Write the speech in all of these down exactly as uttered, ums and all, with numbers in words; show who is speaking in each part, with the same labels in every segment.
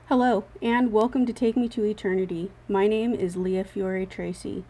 Speaker 1: Hello, and welcome to Take Me to Eternity. My name is Leah Fiore Tracy.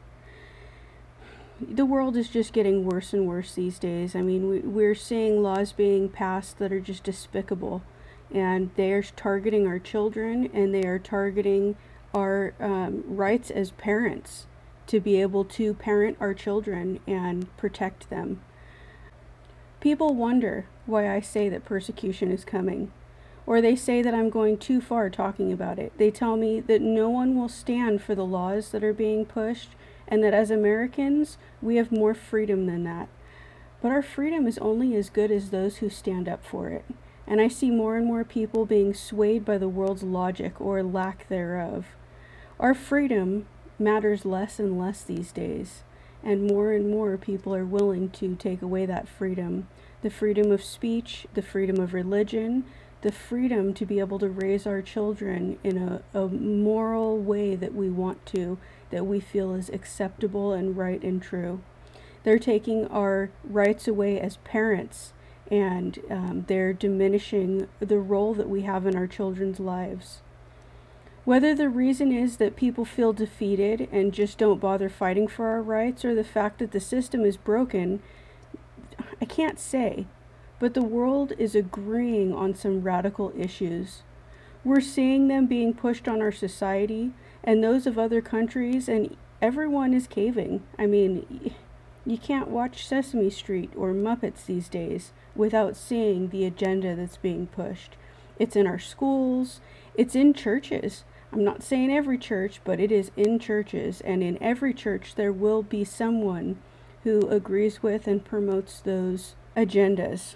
Speaker 1: The world is just getting worse and worse these days. I mean, we, we're seeing laws being passed that are just despicable, and they are targeting our children, and they are targeting our um, rights as parents to be able to parent our children and protect them. People wonder why I say that persecution is coming. Or they say that I'm going too far talking about it. They tell me that no one will stand for the laws that are being pushed, and that as Americans, we have more freedom than that. But our freedom is only as good as those who stand up for it. And I see more and more people being swayed by the world's logic or lack thereof. Our freedom matters less and less these days, and more and more people are willing to take away that freedom. The freedom of speech, the freedom of religion, the freedom to be able to raise our children in a, a moral way that we want to, that we feel is acceptable and right and true. They're taking our rights away as parents, and um, they're diminishing the role that we have in our children's lives. Whether the reason is that people feel defeated and just don't bother fighting for our rights, or the fact that the system is broken, I can't say. But the world is agreeing on some radical issues. We're seeing them being pushed on our society and those of other countries, and everyone is caving. I mean, you can't watch Sesame Street or Muppets these days without seeing the agenda that's being pushed. It's in our schools, it's in churches. I'm not saying every church, but it is in churches, and in every church there will be someone who agrees with and promotes those agendas.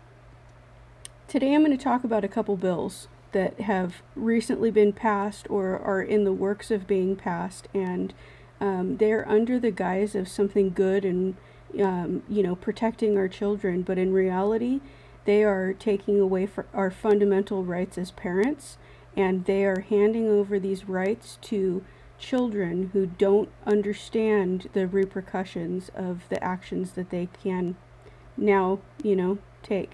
Speaker 1: Today I'm going to talk about a couple bills that have recently been passed or are in the works of being passed, and um, they're under the guise of something good and um, you know, protecting our children, but in reality they are taking away our fundamental rights as parents, and they are handing over these rights to children who don't understand the repercussions of the actions that they can now, you know, take.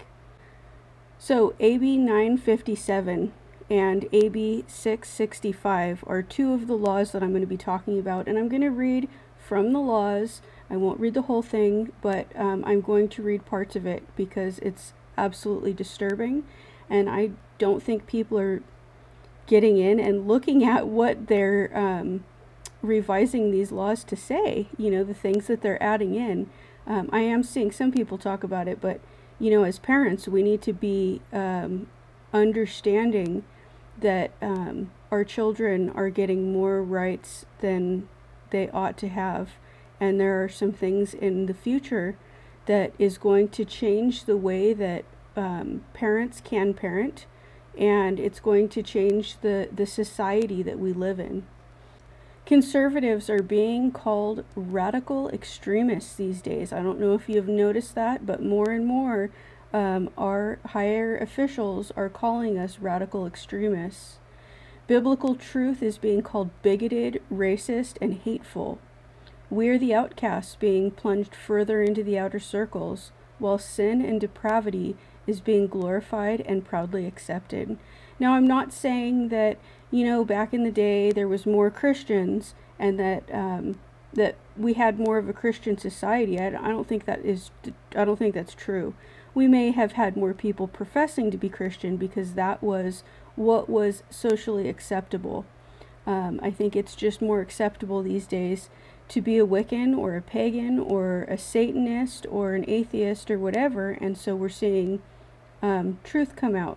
Speaker 1: So A B nine fifty-seven and A B six sixty-five are two of the laws that I'm going to be talking about, and I'm going to read from the laws. I won't read the whole thing, but um, I'm going to read parts of it because it's absolutely disturbing, and I don't think people are getting in and looking at what they're um, revising these laws to say, you know, the things that they're adding in. Um, I am seeing some people talk about it, but you know, as parents, we need to be um, understanding that um, our children are getting more rights than they ought to have. And there are some things in the future that is going to change the way that um, parents can parent, and it's going to change the, the society that we live in. Conservatives are being called radical extremists these days. I don't know if you've noticed that, but more and more um, our higher officials are calling us radical extremists. Biblical truth is being called bigoted, racist, and hateful. We're the outcasts being plunged further into the outer circles, while sin and depravity is being glorified and proudly accepted. Now, I'm not saying that, you know, back in the day there was more Christians and that um, that we had more of a Christian society. I, I don't think that is. I don't think that's true. We may have had more people professing to be Christian because that was what was socially acceptable. Um, I think it's just more acceptable these days to be a Wiccan or a pagan or a Satanist or an atheist or whatever, and so we're seeing um, truth come out.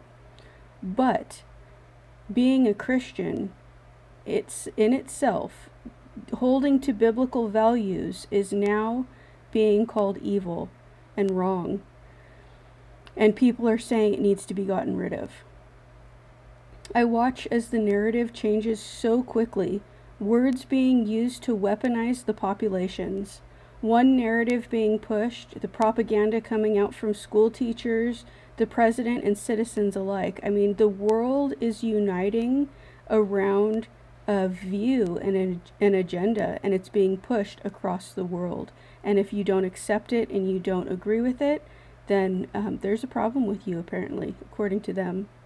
Speaker 1: But being a Christian, it's in itself, holding to biblical values is now being called evil and wrong. And people are saying it needs to be gotten rid of. I watch as the narrative changes so quickly, words being used to weaponize the populations. One narrative being pushed, the propaganda coming out from school teachers, the president, and citizens alike. I mean, the world is uniting around a view and an, an agenda, and it's being pushed across the world. And if you don't accept it and you don't agree with it, then um, there's a problem with you, apparently, according to them.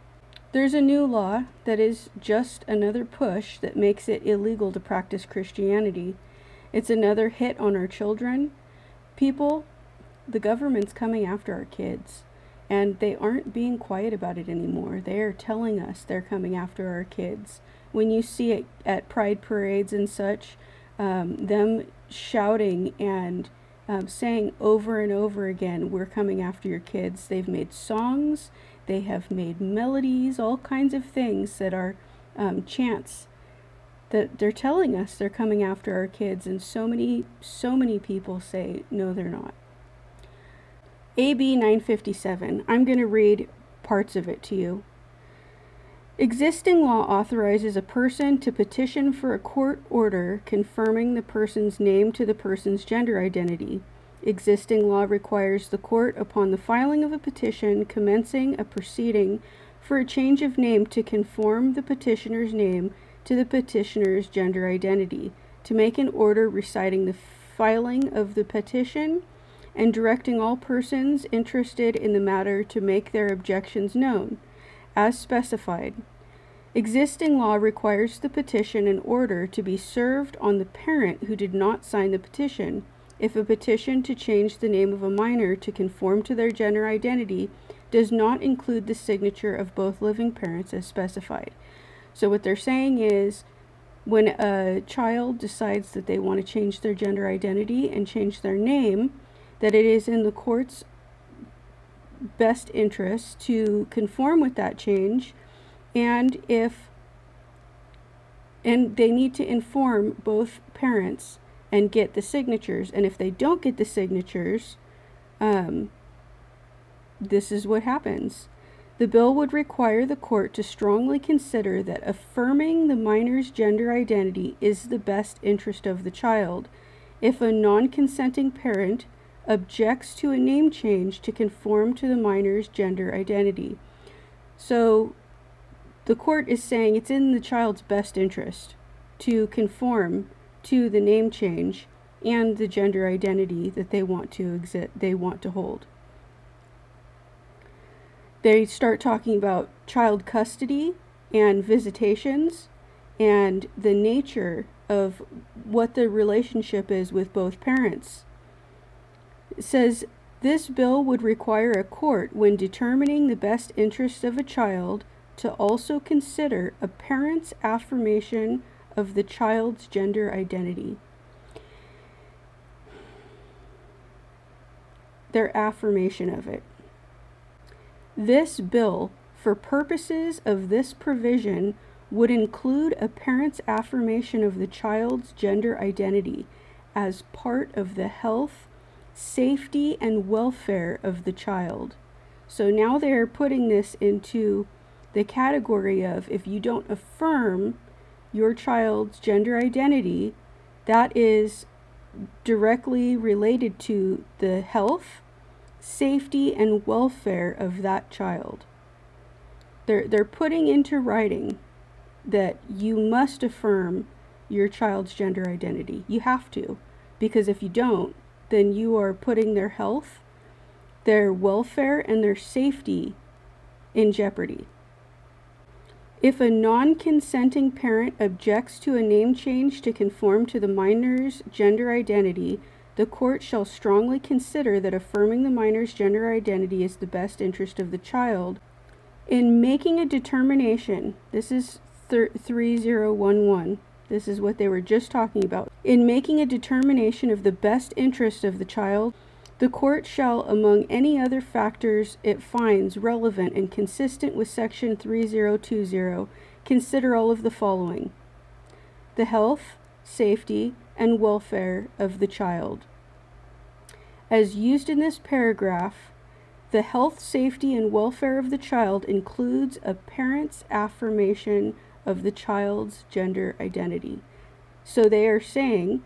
Speaker 1: There's a new law that is just another push that makes it illegal to practice Christianity. It's another hit on our children. People, the government's coming after our kids, and they aren't being quiet about it anymore. They are telling us they're coming after our kids. When you see it at pride parades and such, um, them shouting and um, saying over and over again, we're coming after your kids. They've made songs, they have made melodies, all kinds of things that are um, chants that they're telling us they're coming after our kids, and so many, so many people say, no, they're not. A B nine fifty-seven, I'm going to read parts of it to you. Existing law authorizes a person to petition for a court order confirming the person's name to the person's gender identity. Existing law requires the court, upon the filing of a petition, commencing a proceeding for a change of name to conform the petitioner's name to the petitioner's gender identity, to make an order reciting the filing of the petition and directing all persons interested in the matter to make their objections known, as specified. Existing law requires the petition and order to be served on the parent who did not sign the petition, if a petition to change the name of a minor to conform to their gender identity does not include the signature of both living parents as specified. So what they're saying is, when a child decides that they want to change their gender identity and change their name, that it is in the court's best interest to conform with that change, and if and they need to inform both parents and get the signatures, and if they don't get the signatures, um, this is what happens. The bill would require the court to strongly consider that affirming the minor's gender identity is the best interest of the child. If a non-consenting parent objects to a name change to conform to the minor's gender identity. So the court is saying it's in the child's best interest to conform to the name change and the gender identity that they want to exist, they want to hold. They start talking about child custody and visitations and the nature of what the relationship is with both parents. It says, this bill would require a court, when determining the best interest of a child, to also consider a parent's affirmation of the child's gender identity. Their affirmation of it. This bill, for purposes of this provision, would include a parent's affirmation of the child's gender identity as part of the health, safety, and welfare of the child. So now they're putting this into the category of, if you don't affirm your child's gender identity, that is directly related to the health, safety, and welfare of that child. They're, they're putting into writing that you must affirm your child's gender identity. You have to, because if you don't, then you are putting their health, their welfare, and their safety in jeopardy. If a non-consenting parent objects to a name change to conform to the minor's gender identity, the court shall strongly consider that affirming the minor's gender identity is the best interest of the child. In making a determination, this is three zero one one, this is what they were just talking about. In making a determination of the best interest of the child, the court shall, among any other factors it finds relevant and consistent with section three zero two zero, consider all of the following: the health, safety, and welfare of the child. As used in this paragraph, the health, safety, and welfare of the child includes a parent's affirmation of the child's gender identity. So they are saying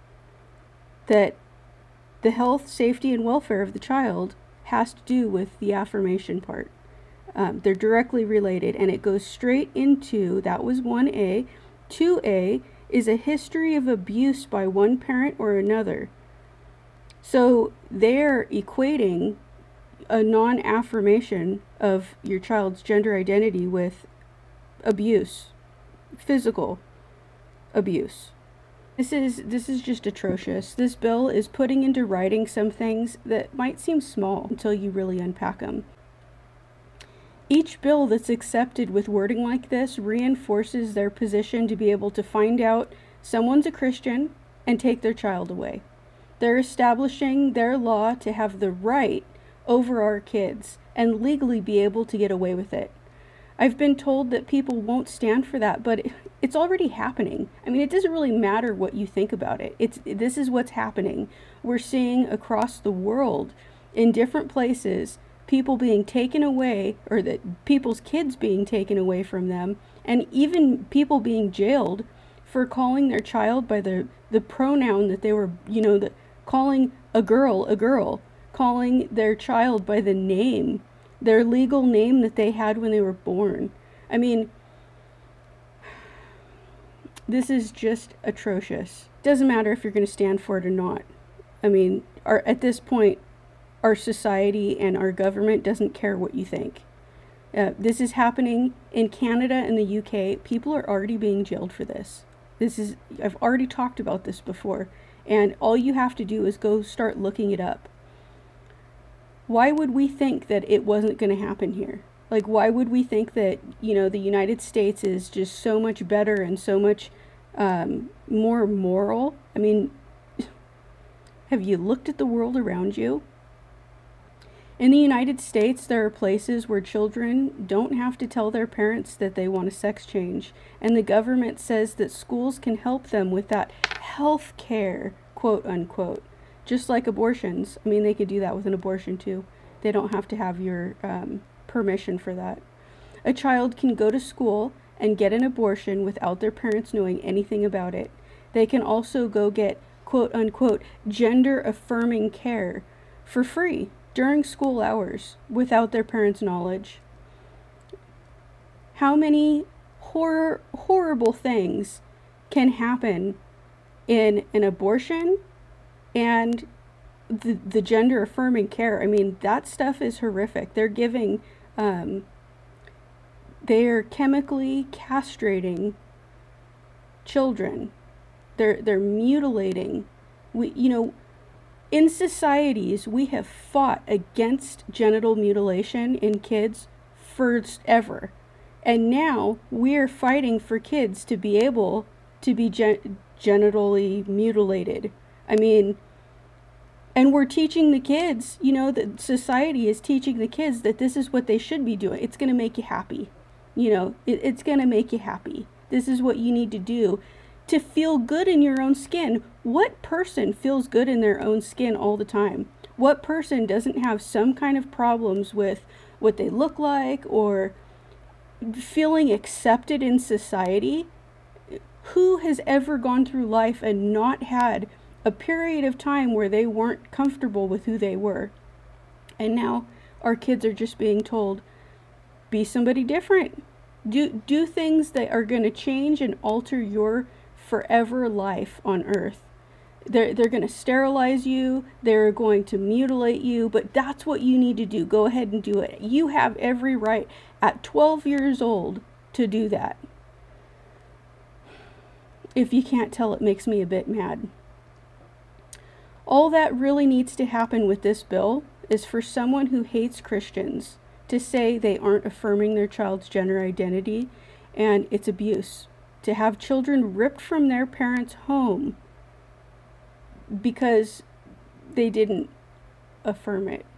Speaker 1: that the health, safety, and welfare of the child has to do with the affirmation part. Um, they're directly related, and it goes straight into, that was one A. two A is a history of abuse by one parent or another. So they're equating a non-affirmation of your child's gender identity with abuse, physical abuse. This is this is just atrocious. This bill is putting into writing some things that might seem small until you really unpack them. Each bill that's accepted with wording like this reinforces their position to be able to find out someone's a Christian and take their child away. They're establishing their law to have the right over our kids and legally be able to get away with it. I've been told that people won't stand for that, but it's already happening. I mean, it doesn't really matter what you think about it. It's this is what's happening. We're seeing across the world in different places people being taken away, or that people's kids being taken away from them, and even people being jailed for calling their child by the the pronoun that they were, you know, the, calling a girl a girl, calling their child by the name, their legal name that they had when they were born. I mean, this is just atrocious. Doesn't matter if you're going to stand for it or not. I mean, our, at this point, our society and our government doesn't care what you think. Uh, this is happening in Canada and the U K. People are already being jailed for this. This is, I've already talked about this before, and all you have to do is go start looking it up. Why would we think that it wasn't going to happen here? Like, why would we think that, you know, the United States is just so much better and so much um, more moral? I mean, have you looked at the world around you? In the United States, there are places where children don't have to tell their parents that they want a sex change, and the government says that schools can help them with that health care, quote unquote. Just like abortions. I mean, they could do that with an abortion too. They don't have to have your um, permission for that. A child can go to school and get an abortion without their parents knowing anything about it. They can also go get, quote unquote, gender affirming care for free during school hours without their parents' knowledge. How many horror, horrible things can happen in an abortion and the, the gender affirming care? I mean, that stuff is horrific. They're giving, um, they're chemically castrating children. They're, they're mutilating. We, you know, in societies, we have fought against genital mutilation in kids forever. And now we're fighting for kids to be able to be gen- genitally mutilated. I mean, and we're teaching the kids, you know, that society is teaching the kids that this is what they should be doing. It's going to make you happy. You know, it, it's going to make you happy. This is what you need to do to feel good in your own skin. What person feels good in their own skin all the time? What person doesn't have some kind of problems with what they look like or feeling accepted in society? Who has ever gone through life and not had a period of time where they weren't comfortable with who they were? And now our kids are just being told, be somebody different. Do do things that are going to change and alter your forever life on earth. They're, they're going to sterilize you. They're going to mutilate you. But that's what you need to do. Go ahead and do it. You have every right at twelve years old to do that. If you can't tell, it makes me a bit mad. All that really needs to happen with this bill is for someone who hates Christians to say they aren't affirming their child's gender identity, and it's abuse. To have children ripped from their parents' home because they didn't affirm it.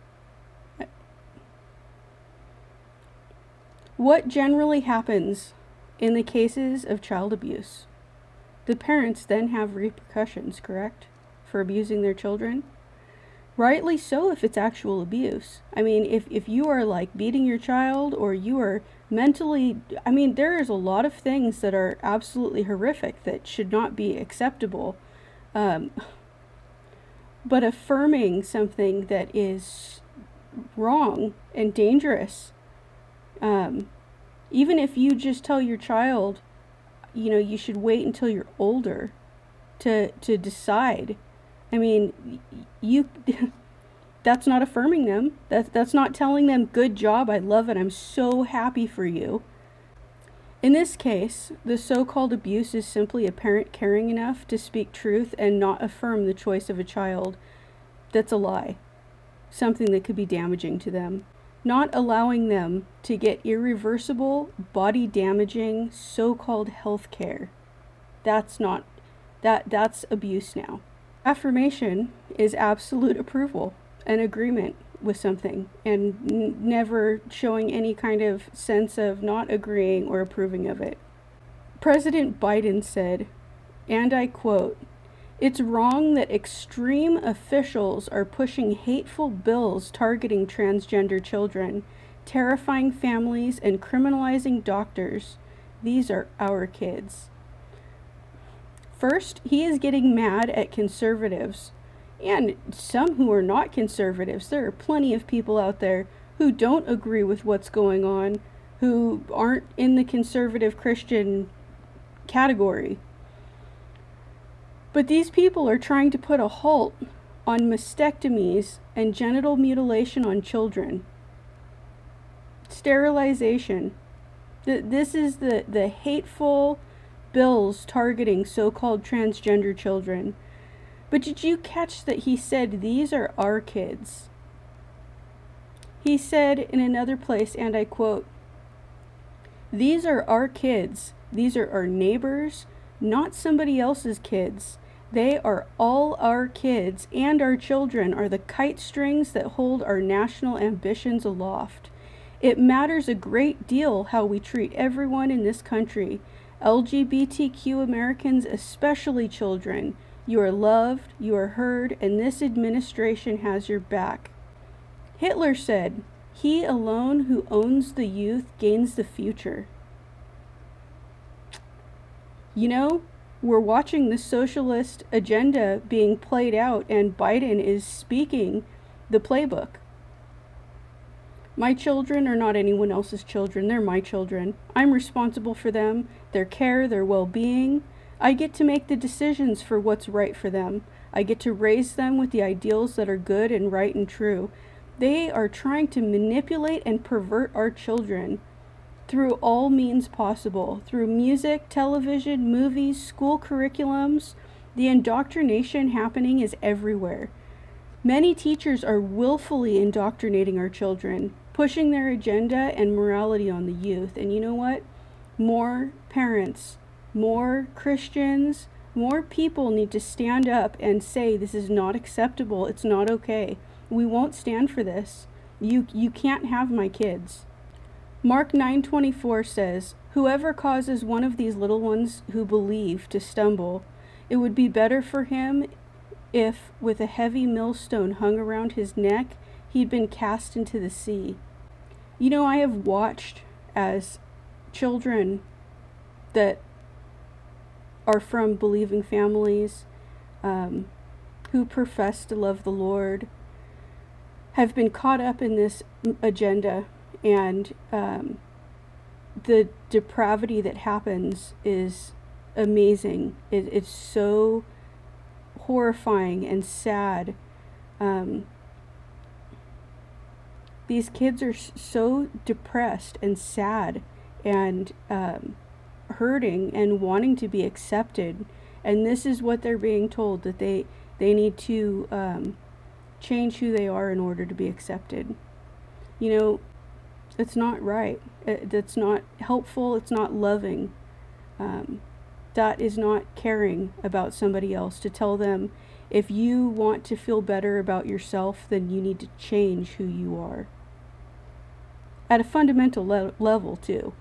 Speaker 1: What generally happens in the cases of child abuse? The parents then have repercussions, correct, for abusing their children? Rightly so if it's actual abuse. I mean, if, if you are like beating your child or you are mentally, I mean, there is a lot of things that are absolutely horrific that should not be acceptable. Um, but affirming something that is wrong and dangerous, um, even if you just tell your child, you know, you should wait until you're older to to decide. I mean, you That's not affirming them. That's, that's not telling them, good job, I love it, I'm so happy for you. In this case, the so-called abuse is simply a parent caring enough to speak truth and not affirm the choice of a child. That's a lie. Something that could be damaging to them. Not allowing them to get irreversible, body-damaging, so-called health care. That's not, that, that's abuse now. Affirmation is absolute approval, an agreement with something, and n- never showing any kind of sense of not agreeing or approving of it. President Biden said, and I quote, "It's wrong that extreme officials are pushing hateful bills targeting transgender children, terrifying families, and criminalizing doctors. These are our kids." First, he is getting mad at conservatives, and some who are not conservatives. There are plenty of people out there who don't agree with what's going on, who aren't in the conservative Christian category. But these people are trying to put a halt on mastectomies and genital mutilation on children. Sterilization. This is the, the hateful bills targeting so-called transgender children. But did you catch that he said, these are our kids? He said in another place, and I quote, "These are our kids. These are our neighbors, not somebody else's kids. They are all our kids, and our children are the kite strings that hold our national ambitions aloft. It matters a great deal how we treat everyone in this country, L G B T Q Americans, especially children. You are loved, you are heard, and this administration has your back." Hitler said, "He alone who owns the youth gains the future." You know, we're watching the socialist agenda being played out, and Biden is speaking the playbook. My children are not anyone else's children. They're my children. I'm responsible for them, their care, their well-being. I get to make the decisions for what's right for them. I get to raise them with the ideals that are good and right and true. They are trying to manipulate and pervert our children through all means possible, through music, television, movies, school curriculums. The indoctrination happening is everywhere. Many teachers are willfully indoctrinating our children, pushing their agenda and morality on the youth. And you know what? More parents, more Christians, more people need to stand up and say, this is not acceptable. It's not okay. We won't stand for this. You you can't have my kids. Mark nine twenty-four says, "Whoever causes one of these little ones who believe to stumble, it would be better for him if, with a heavy millstone hung around his neck, he'd been cast into the sea." You know, I have watched as children that are from believing families, um, who profess to love the Lord, have been caught up in this agenda, and um, the depravity that happens is amazing. It, it's so horrifying and sad. Um, these kids are so depressed and sad and um, hurting and wanting to be accepted, and this is what they're being told, that they they need to um, change who they are in order to be accepted. You know, it's not right. It, it's not helpful. It's not loving. Um, that is not caring about somebody else, to tell them, if you want to feel better about yourself, then you need to change who you are. At a fundamental le- level, too.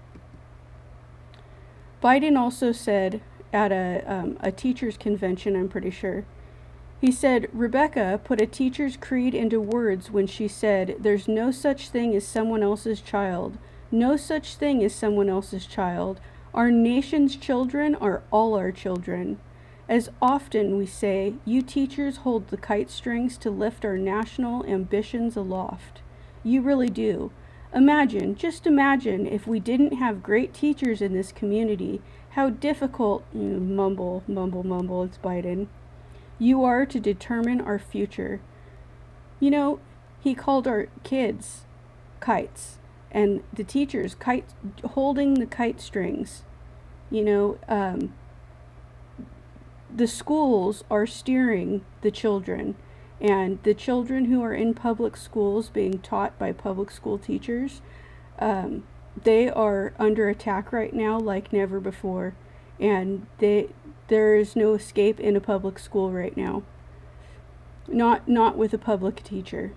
Speaker 1: Biden also said at a, um, a teacher's convention, I'm pretty sure, he said, "Rebecca put a teacher's creed into words when she said, 'There's no such thing as someone else's child. No such thing as someone else's child. Our nation's children are all our children.' As often we say, you teachers hold the kite strings to lift our national ambitions aloft. You really do. Imagine, just imagine, if we didn't have great teachers in this community, how difficult," mm, mumble, mumble, mumble, it's Biden, "you are to determine our future." You know, He called our kids kites, and the teachers kite holding the kite strings. You know, um, the schools are steering the children, and the children who are in public schools being taught by public school teachers, um, they are under attack right now like never before, and they there is no escape in a public school right now. Not not with a public teacher.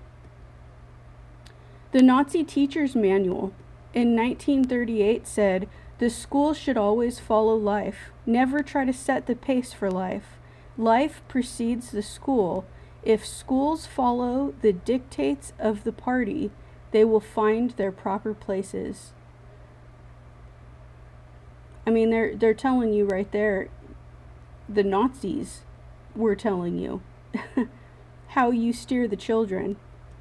Speaker 1: The Nazi Teacher's Manual in nineteen thirty-eight said, "The school should always follow life. Never try to set the pace for life. Life precedes the school. If schools follow the dictates of the party, they will find their proper places." I mean, they're they're telling you right there, the Nazis were telling you how you steer the children.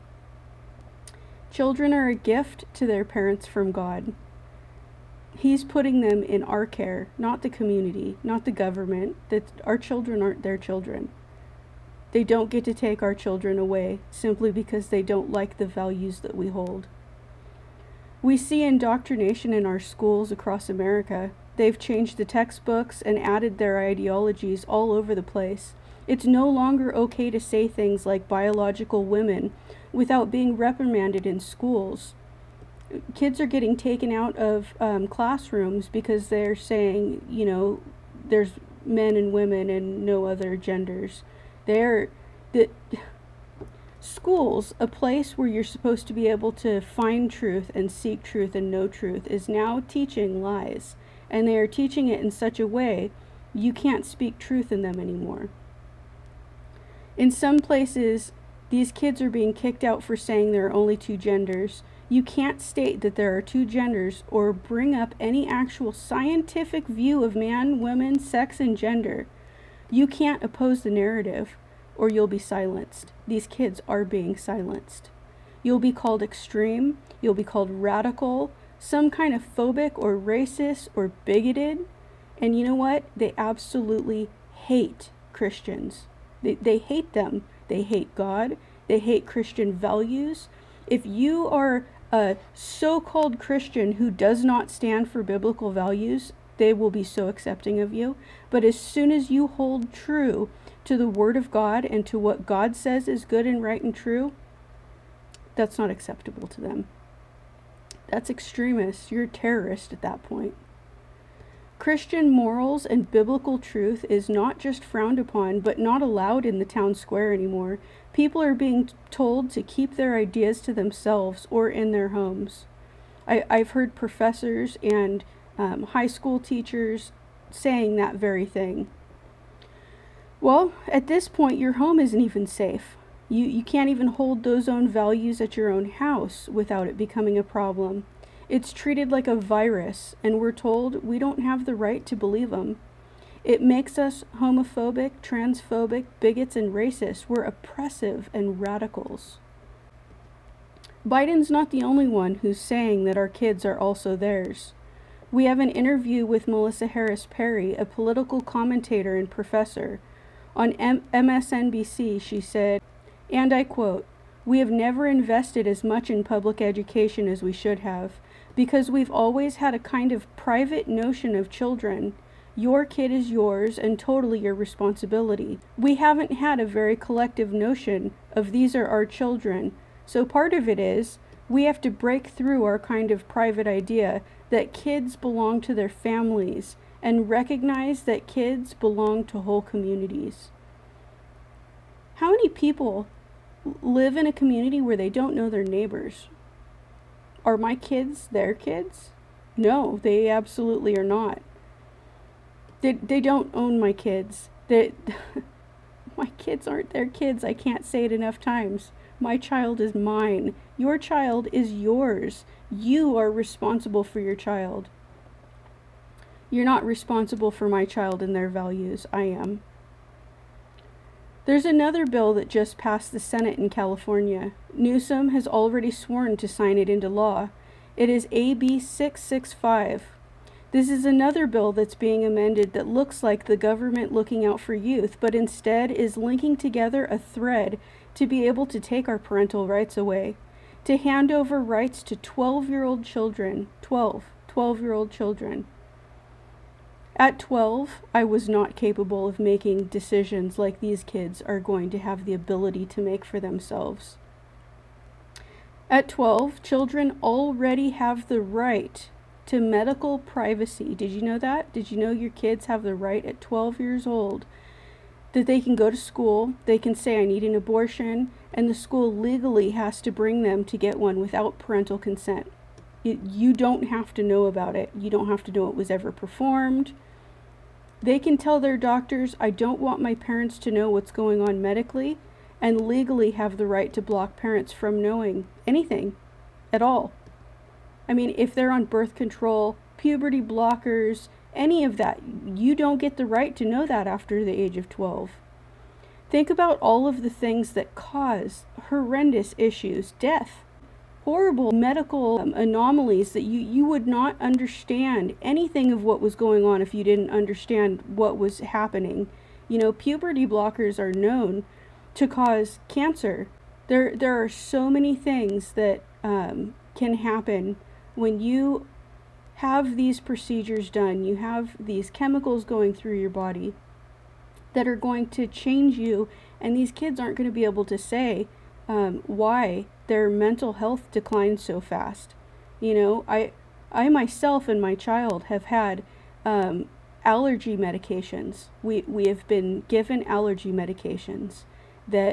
Speaker 1: Children are a gift to their parents from God. He's putting them in our care, not the community, not the government. That our children aren't their children. They don't get to take our children away simply because they don't like the values that we hold. We see indoctrination in our schools across America. They've changed the textbooks and added their ideologies all over the place. It's no longer okay to say things like biological women without being reprimanded in schools. Kids are getting taken out of um, classrooms because they're saying, you know, there's men and women and no other genders. They're the schools, a place where you're supposed to be able to find truth and seek truth and know truth, is now teaching lies, and they are teaching it in such a way you can't speak truth in them anymore. In some places, these kids are being kicked out for saying there are only two genders. You can't state that there are two genders or bring up any actual scientific view of man, woman, sex, and gender. You can't oppose the narrative, or you'll be silenced. These kids are being silenced. You'll be called extreme, you'll be called radical, some kind of phobic or racist or bigoted. And you know what? They absolutely hate Christians. They, they hate them. They hate God. They hate Christian values. If you are a so-called Christian who does not stand for biblical values, they will be so accepting of you. But as soon as you hold true to the Word of God and to what God says is good and right and true, that's not acceptable to them. That's extremist. You're a terrorist at that point. Christian morals and biblical truth is not just frowned upon, but not allowed in the town square anymore. People are being told to keep their ideas to themselves or in their homes. I, I've heard professors and um, high school teachers saying that very thing. Well, at this point, your home isn't even safe. You, you can't even hold those own values at your own house without it becoming a problem. It's treated like a virus, and we're told we don't have the right to believe them. It makes us homophobic, transphobic, bigots, and racist. We're oppressive and radicals. Biden's not the only one who's saying that our kids are also theirs. We have an interview with Melissa Harris Perry, a political commentator and professor. On M- M S N B C, she said, and I quote, "We have never invested as much in public education as we should have, because we've always had a kind of private notion of children. Your kid is yours and totally your responsibility. We haven't had a very collective notion of these are our children. So part of it is we have to break through our kind of private idea that kids belong to their families and recognize that kids belong to whole communities." How many people live in a community where they don't know their neighbors? Are my kids their kids? No, they absolutely are not. They, they don't own my kids. They, my kids aren't their kids. I can't say it enough times. My child is mine. Your child is yours. You are responsible for your child. You're not responsible for my child and their values. I am. There's another bill that just passed the Senate in California. Newsom has already sworn to sign it into law. It is A B six sixty-five. This is another bill that's being amended that looks like the government looking out for youth, but instead is linking together a thread to be able to take our parental rights away, to hand over rights to twelve-year-old children, twelve, twelve-year-old children. At twelve, I was not capable of making decisions like these kids are going to have the ability to make for themselves. At twelve, children already have the right to medical privacy. Did you know that? Did you know your kids have the right at twelve years old that they can go to school, they can say, I need an abortion, and the school legally has to bring them to get one without parental consent. It, you don't have to know about it. You don't have to know it was ever performed. They can tell their doctors, I don't want my parents to know what's going on medically, and legally have the right to block parents from knowing anything at all. I mean, if they're on birth control, puberty blockers, any of that, you don't get the right to know that after the age of twelve. Think about all of the things that cause horrendous issues, death, horrible medical um, anomalies that you, you would not understand anything of what was going on if you didn't understand what was happening. You know, puberty blockers are known to cause cancer. There, there are so many things that um, can happen when you have these procedures done. You have these chemicals going through your body that are going to change you, and these kids aren't going to be able to say um, why their mental health declined so fast. You know, I I myself and my child have had um, allergy medications. We, we have been given allergy medications that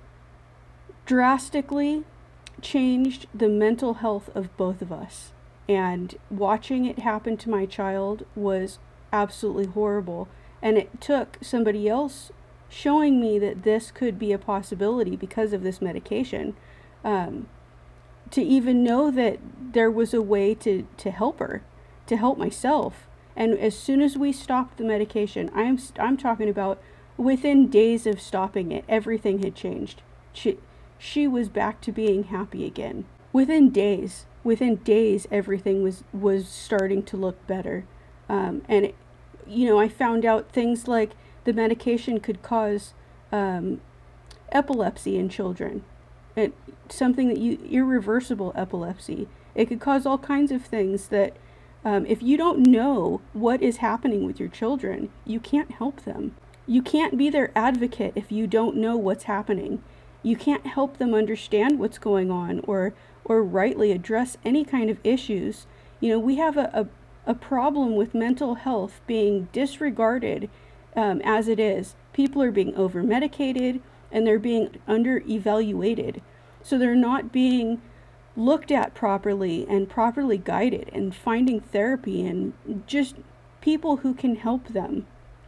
Speaker 1: drastically changed the mental health of both of us. And watching it happen to my child was absolutely horrible. And it took somebody else showing me that this could be a possibility because of this medication, um, to even know that there was a way to, to help her, to help myself. And as soon as we stopped the medication, I'm, I'm talking about within days of stopping it, everything had changed. She, she was back to being happy again. Within days. Within days, everything was, was starting to look better. Um, and, it, you know, I found out things like the medication could cause um, epilepsy in children. It, something that you, irreversible epilepsy. It could cause all kinds of things that um, if you don't know what is happening with your children, you can't help them. You can't be their advocate if you don't know what's happening. You can't help them understand what's going on or or rightly address any kind of issues. You know, we have a, a, a problem with mental health being disregarded um, as it is. People are being over-medicated and they're being under-evaluated. So they're not being looked at properly and properly guided and finding therapy and just people who can help them.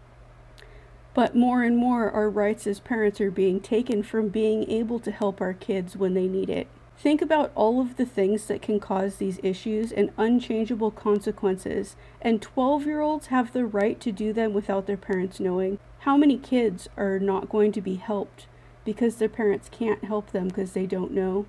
Speaker 1: But more and more, our rights as parents are being taken from being able to help our kids when they need it. Think about all of the things that can cause these issues and unchangeable consequences, and twelve-year-olds have the right to do them without their parents knowing. How many kids are not going to be helped because their parents can't help them because they don't know?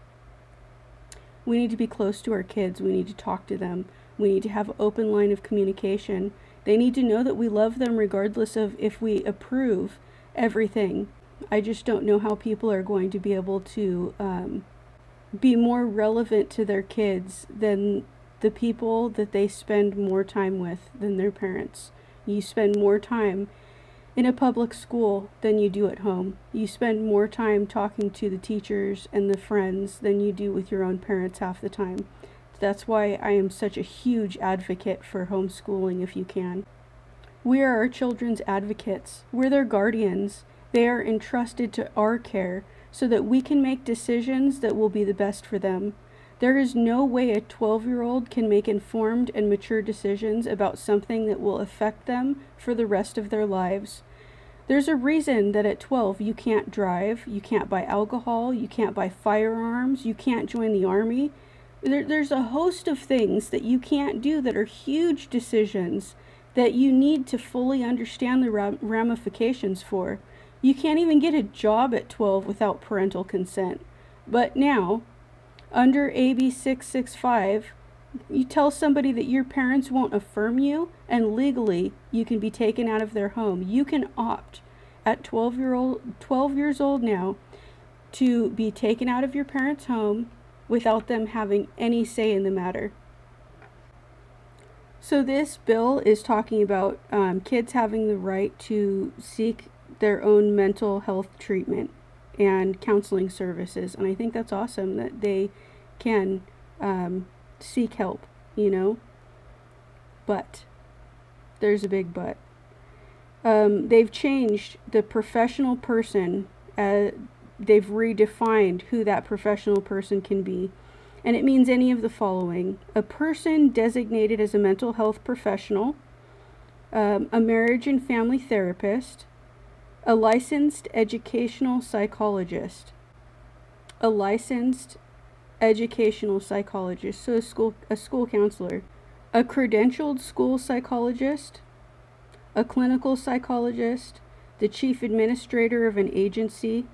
Speaker 1: We need to be close to our kids. We need to talk to them. We need to have an open line of communication. They need to know that we love them regardless of if we approve everything. I just don't know how people are going to be able to um, be more relevant to their kids than the people that they spend more time with than their parents. You spend more time in a public school than you do at home. You spend more time talking to the teachers and the friends than you do with your own parents half the time. That's why I am such a huge advocate for homeschooling if you can. We are our children's advocates. We're their guardians. They are entrusted to our care so that we can make decisions that will be the best for them. There is no way a twelve-year-old can make informed and mature decisions about something that will affect them for the rest of their lives. There's a reason that at twelve you can't drive, you can't buy alcohol, you can't buy firearms, you can't join the army. There, there's a host of things that you can't do that are huge decisions that you need to fully understand the ramifications for. You can't even get a job at twelve without parental consent. But now, under A B six sixty-five, you tell somebody that your parents won't affirm you, and legally you can be taken out of their home. You can opt at twelve year old, twelve years old now. to be taken out of your parents' home without them having any say in the matter. So this bill is talking about um, kids having the right to seek their own mental health treatment and counseling services. And I think that's awesome that they can um, seek help, you know. But there's a big but. Um, they've changed the professional person. Uh, they've redefined who that professional person can be. And it means any of the following: a person designated as a mental health professional, um, a marriage and family therapist, a licensed educational psychologist, a licensed educational psychologist, so a school, a school counselor, a credentialed school psychologist, a clinical psychologist, the chief administrator of an agency,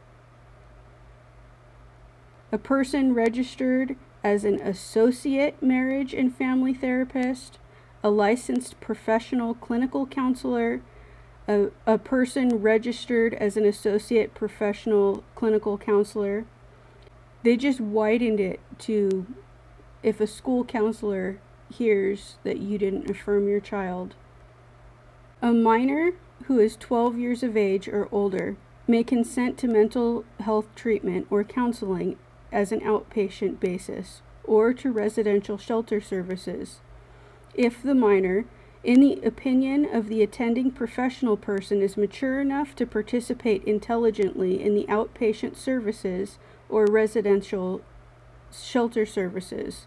Speaker 1: a person registered as an associate marriage and family therapist, a licensed professional clinical counselor, a, a person registered as an associate professional clinical counselor. They just widened it to if a school counselor hears that you didn't affirm your child. A minor who is twelve years of age or older may consent to mental health treatment or counseling as an outpatient basis, or to residential shelter services, if the minor, in the opinion of the attending professional person, is mature enough to participate intelligently in the outpatient services or residential shelter services.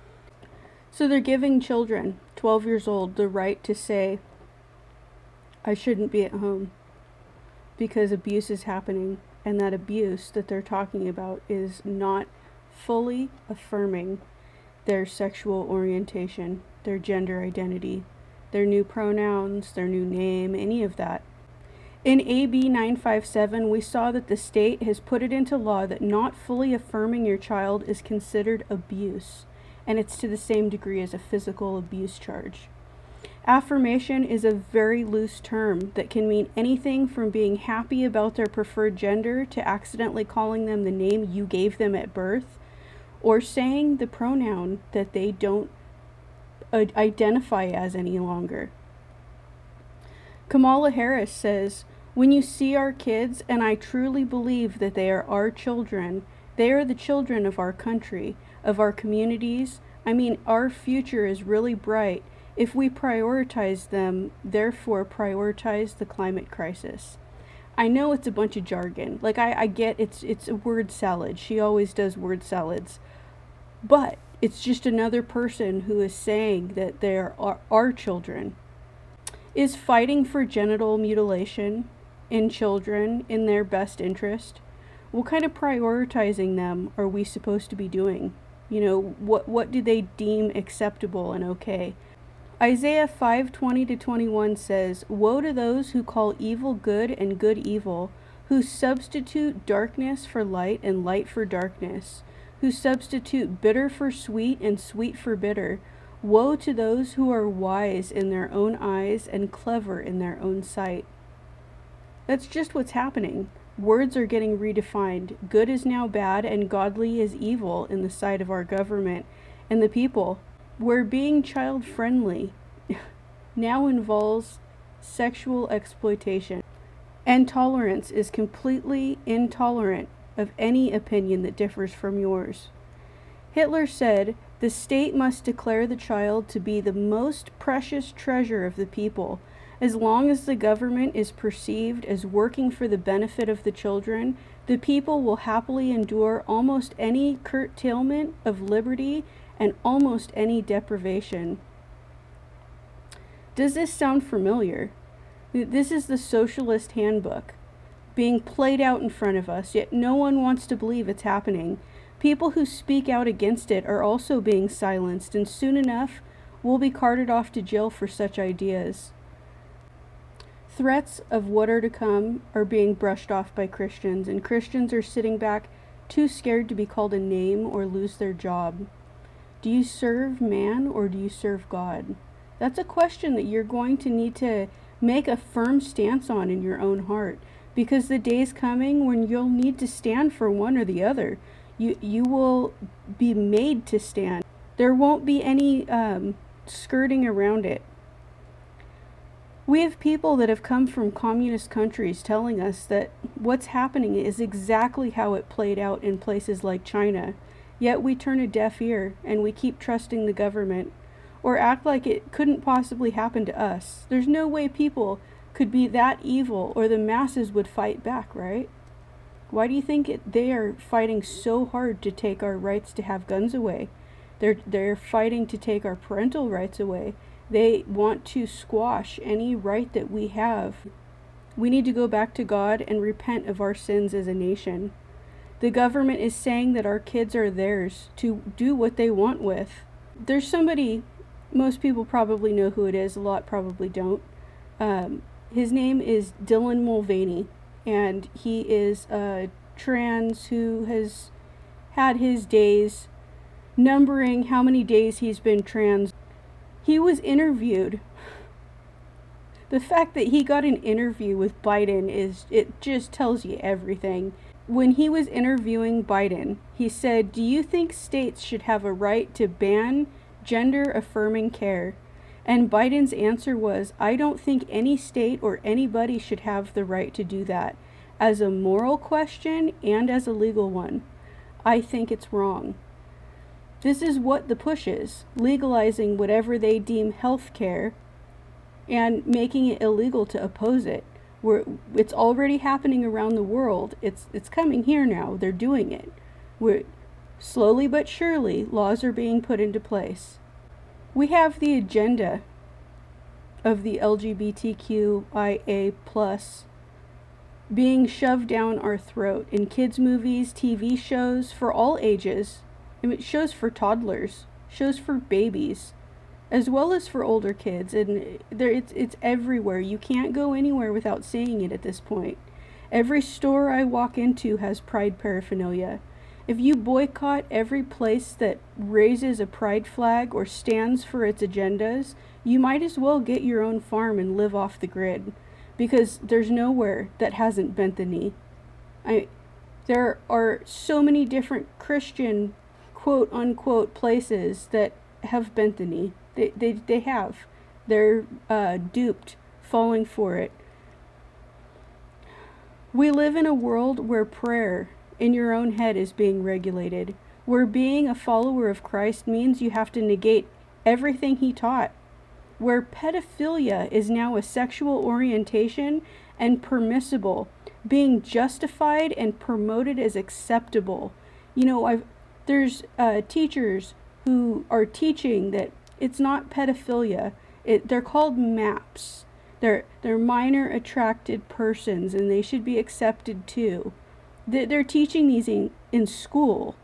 Speaker 1: So they're giving children, twelve years old, the right to say, I shouldn't be at home because abuse is happening. And that abuse that they're talking about is not fully affirming their sexual orientation, their gender identity, their new pronouns, their new name, any of that. In A B nine fifty-seven, we saw that the state has put it into law that not fully affirming your child is considered abuse, and it's to the same degree as a physical abuse charge. Affirmation is a very loose term that can mean anything from being happy about their preferred gender to accidentally calling them the name you gave them at birth, or saying the pronoun that they don't uh, identify as any longer. Kamala Harris says, when you see our kids, and I truly believe that they are our children, they are the children of our country, of our communities. I mean, our future is really bright if we prioritize them, therefore prioritize the climate crisis. I know it's a bunch of jargon. Like, I, I get it's it's a word salad. She always does word salads. But it's just another person who is saying that they're our, our children. Is fighting for genital mutilation in children in their best interest? What kind of prioritizing them are we supposed to be doing? You know, what what do they deem acceptable and okay? Isaiah five twenty to twenty-one says, woe to those who call evil good and good evil, who substitute darkness for light and light for darkness, who substitute bitter for sweet and sweet for bitter. Woe to those who are wise in their own eyes and clever in their own sight. That's just what's happening. Words are getting redefined. Good is now bad and godly is evil in the sight of our government and the people. Where being child-friendly now involves sexual exploitation, and tolerance is completely intolerant of any opinion that differs from yours. Hitler said, the state must declare the child to be the most precious treasure of the people. As long as the government is perceived as working for the benefit of the children, the people will happily endure almost any curtailment of liberty and almost any deprivation. Does this sound familiar? This is the Socialist Handbook being played out in front of us, yet no one wants to believe it's happening. People who speak out against it are also being silenced, and soon enough will be carted off to jail for such ideas. Threats of what are to come are being brushed off by Christians, and Christians are sitting back too scared to be called a name or lose their job. Do you serve man or do you serve God? That's a question that you're going to need to make a firm stance on in your own heart, because the day's coming when you'll need to stand for one or the other. You, you will be made to stand. There won't be any um, skirting around it. We have people that have come from communist countries telling us that what's happening is exactly how it played out in places like China. Yet we turn a deaf ear and we keep trusting the government, or act like it couldn't possibly happen to us. There's no way people could be that evil or the masses would fight back, right? Why do you think it, they are fighting so hard to take our rights to have guns away? They're, they're fighting to take our parental rights away. They want to squash any right that we have. We need to go back to God and repent of our sins as a nation. The government is saying that our kids are theirs to do what they want with. There's somebody, most people probably know who it is, a lot probably don't. Um, his name is Dylan Mulvaney, and he is a trans who has had his days, numbering how many days he's been trans. He was interviewed. The fact that he got an interview with Biden is, it just tells you everything. When he was interviewing Biden, he said, "Do you think states should have a right to ban gender-affirming care?" And Biden's answer was, "I don't think any state or anybody should have the right to do that, as a moral question and as a legal one. I think it's wrong." This is what the push is, legalizing whatever they deem health care and making it illegal to oppose it. We're, it's already happening around the world. It's it's coming here now. They're doing it. We're, slowly but surely, laws are being put into place. We have the agenda of the L G B T Q I A plus being shoved down our throat in kids' movies, T V shows, for all ages. I mean, shows for toddlers, shows for babies, as well as for older kids, and there it's it's everywhere. You can't go anywhere without seeing it at this point. Every store I walk into has pride paraphernalia. If you boycott every place that raises a pride flag or stands for its agendas, you might as well get your own farm and live off the grid, because there's nowhere that hasn't bent the knee. I there are so many different Christian quote unquote places that have bent the knee. They they, they have. They're uh, duped, falling for it. We live in a world where prayer in your own head is being regulated, where being a follower of Christ means you have to negate everything he taught, where pedophilia is now a sexual orientation and permissible, being justified and promoted as acceptable. You know, I've There's uh, teachers who are teaching that it's not pedophilia. It, they're called MAPS. They're, they're minor attracted persons, and they should be accepted too. They're, they're teaching these in, in school.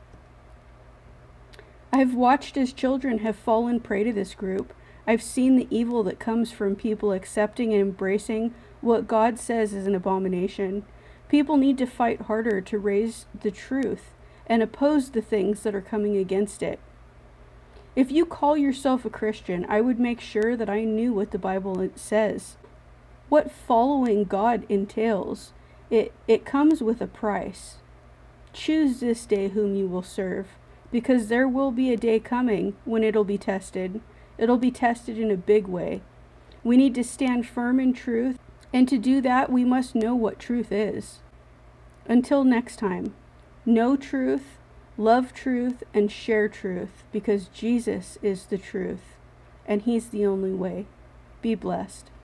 Speaker 1: I've watched as children have fallen prey to this group. I've seen the evil that comes from people accepting and embracing what God says is an abomination. People need to fight harder to raise the truth and oppose the things that are coming against it. If you call yourself a Christian, I would make sure that I knew what the Bible says, what following God entails. It, it comes with a price. Choose this day whom you will serve, because there will be a day coming when it'll be tested. It'll be tested in a big way. We need to stand firm in truth, and to do that, we must know what truth is. Until next time. Know truth, love truth, and share truth, because Jesus is the truth, and he's the only way. Be blessed.